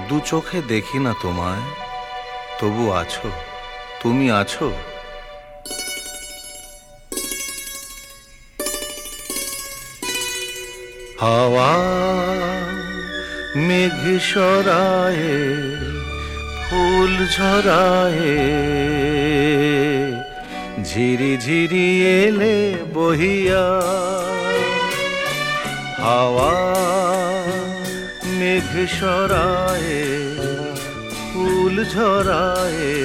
দু চোখে দেখি না তোমায়, তবু আছো, তুমি আছো। হাওয়া মেঘ সরায়ে, ফুল ঝরায়ে, ঝিরি ঝিরি এলে বহিয়া। হাওয়া মেঘ সরায়ে, ফুল ঝরায়ে,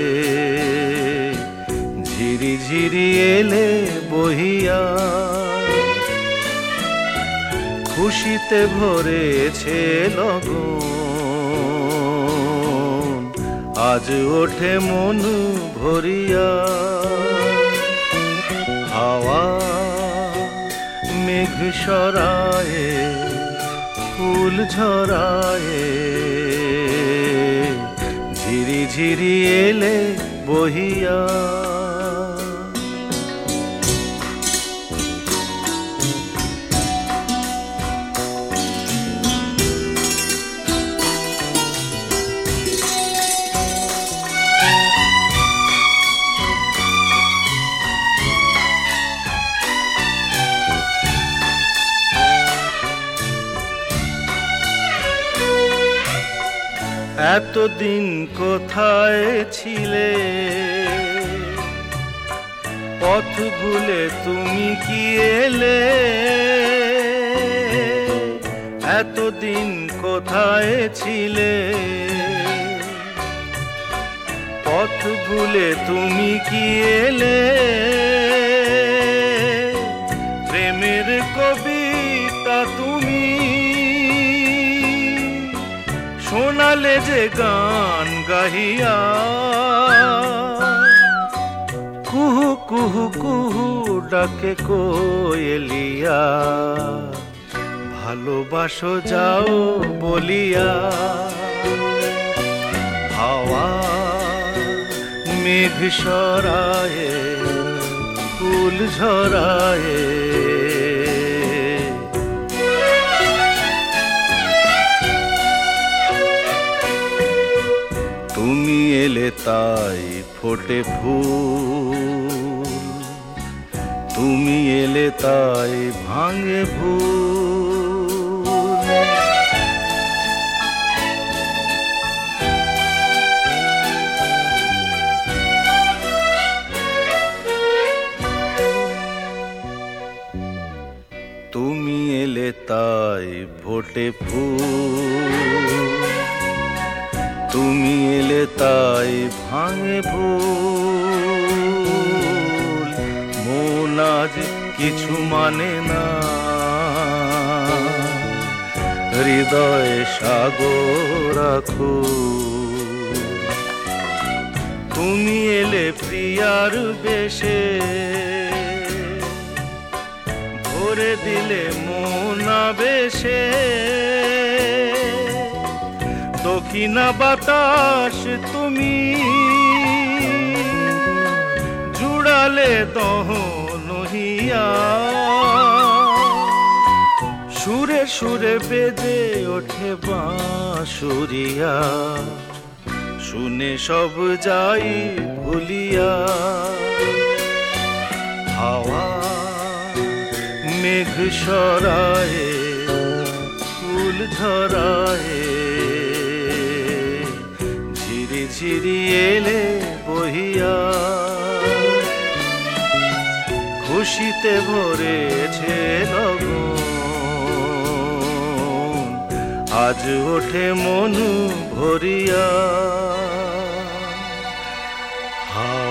ঝিরি ঝিরি এলে বহিয়া। খুশিতে ভরেছে লগন, আজ ওঠে মন ভরিয়া। হাওয়া মেঘ সরায়ে, ফুল ঝরায়ে, ঝিরি ঝিরি এলে বহিয়া। এতদিন কোথায় ছিলে, পথ ভুলে তুমি কি এলে? এতদিন কোথায় ছিলে, পথ ভুলে তুমি কি এলে? প্রেমের কবিতা তুমি শোনালে যে গান গাহিয়া। কুহু কুহু কুহু ডাকে কোয়েলিয়া, ভালোবাসো যাও বলিয়া। হাওয়া মেঘ সরায়ে, ফুল ঝরায়ে, তুমি এলে তাই ফোটে ফুল, তুমি এলে তাই ভাঙে ভুল। তুমি এলে তাই ফোটে ফুল, তুমি এলে তাই ভাঙে ভুল। মন আজ কিছু মানে না, হৃদয়ে সাগর আকুল। তুমি এলে প্রিয়ার বেশে, ভরে দিলে মন আবেশে। দক্ষিণা বাতাস তুমি জুড়ালে দহন হিয়া। সুরে সুরে বেজে ওঠে বাঁশুরিয়া, শুনে সব যাই ভুলিয়া। হাওয়া মেঘ সরায়ে, ফুল ঝরায়ে, ঝিরি ঝিরি এলে বহিয়া। খুশিতে ভরেছে লগন, আজ ওঠে মন ভরিয়া।